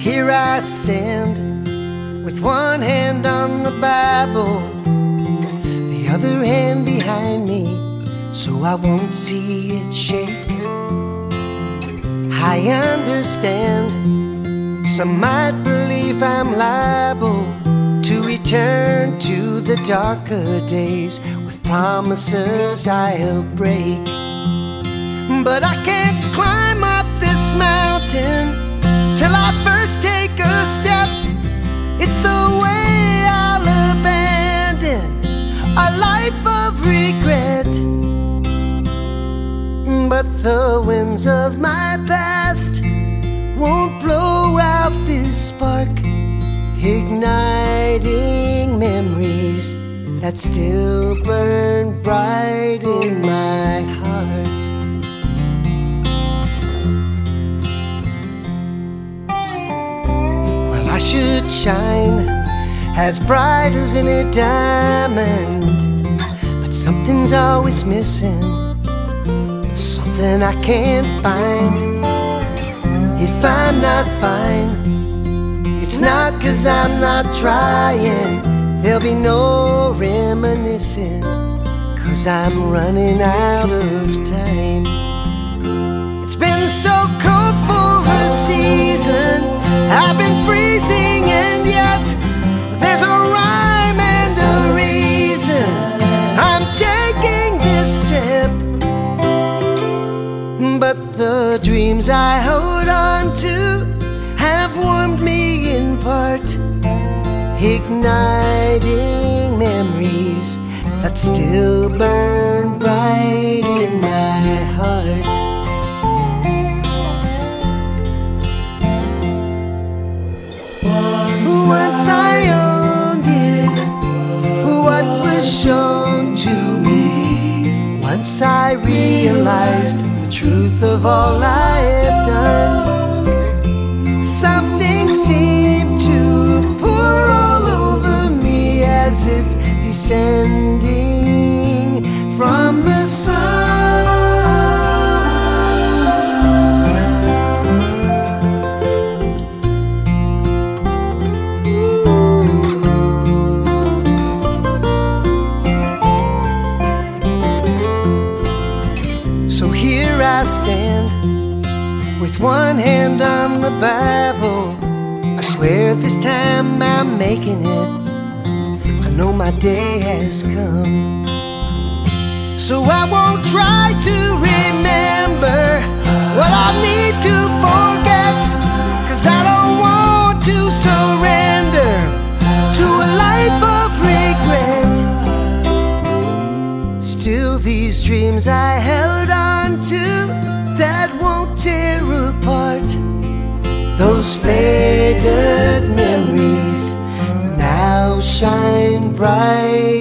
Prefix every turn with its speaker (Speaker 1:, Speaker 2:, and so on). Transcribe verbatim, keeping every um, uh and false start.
Speaker 1: Here I stand with one hand on the Bible, the other hand behind me, so I won't see it shake. I understand some might believe I'm liable to return to the darker days with promises I'll break. But I can't climb up this mountain till I first take a step. It's the way I'll abandon a life of regret. But the winds of my past won't blow out this spark, igniting memories that still burn bright in my heart. Well, I should shine as bright as any diamond, but something's always missing, something I can't find. If I'm not fine, it's not 'cause I'm not trying. There'll be no reminiscing, 'cause I'm running out of time. It's been so cold for a season, I've been freezing, and yet there's a rhyme and a reason I'm taking this step. But the dreams I hold on to have warmed me in part, igniting memories that still burn bright in my heart. Once I owned it, what was shown to me. Once I realized the truth of all I have done, something seemed to pour all over me, as if descending from the sun. So here I stand with one hand on the Bible. I swear this time I'm making it. I know my day has come. So I won't try to remember what I need to forget, 'cause I don't want to surrender to a life of regret. Still these dreams I held on to that won't tear apart, those faded memories now shine bright